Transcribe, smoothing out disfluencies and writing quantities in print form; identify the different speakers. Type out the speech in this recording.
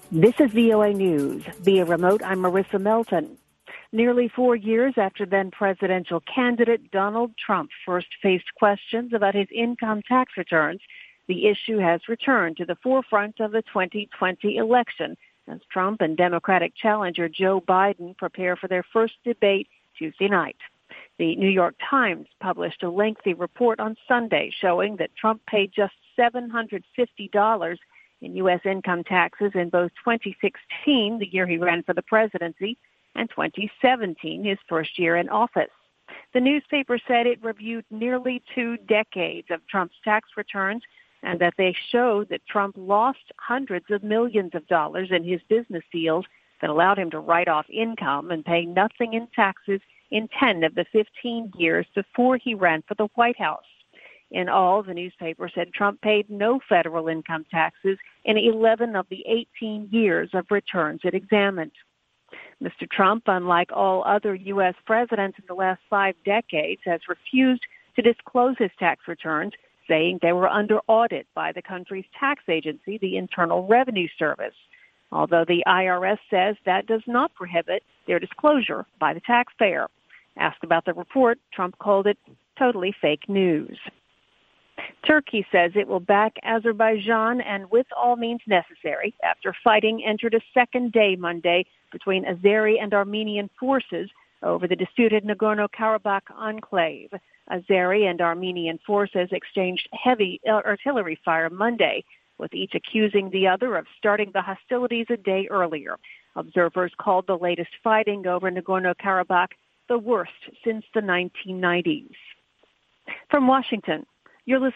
Speaker 1: This is VOA News. Via remote, I'm Marissa Melton. Nearly 4 years after then presidential candidate Donald Trump first faced questions about his income tax returns, the issue has returned to the forefront of the 2020 election as Trump and Democratic challenger Joe Biden prepare for their first debate Tuesday night. The New York Times published a lengthy report on Sunday showing that Trump paid just $750 in U.S. income taxes in both 2016, the year he ran for the presidency, and 2017, his first year in office. The newspaper said it reviewed nearly 2 decades of Trump's tax returns and that they showed that Trump lost hundreds of millions of dollars in his business deals that allowed him to write off income and pay nothing in taxes in 10 of the 15 years before he ran for the White House. In all, the newspaper said Trump paid no federal income taxes in 11 of the 18 years of returns it examined. Mr. Trump, unlike all other U.S. presidents in the last 5 decades, has refused to disclose his tax returns, saying they were under audit by the country's tax agency, the Internal Revenue Service, although the IRS says that does not prohibit their disclosure by the taxpayer. Asked about the report, Trump called it totally fake news. Turkey says it will back Azerbaijan and with all means necessary after fighting entered a second day Monday between Azeri and Armenian forces over the disputed Nagorno-Karabakh enclave. Azeri and Armenian forces exchanged heavy artillery fire Monday, with each accusing the other of starting the hostilities a day earlier. Observers called the latest fighting over Nagorno-Karabakh the worst since the 1990s. From Washington, you're listening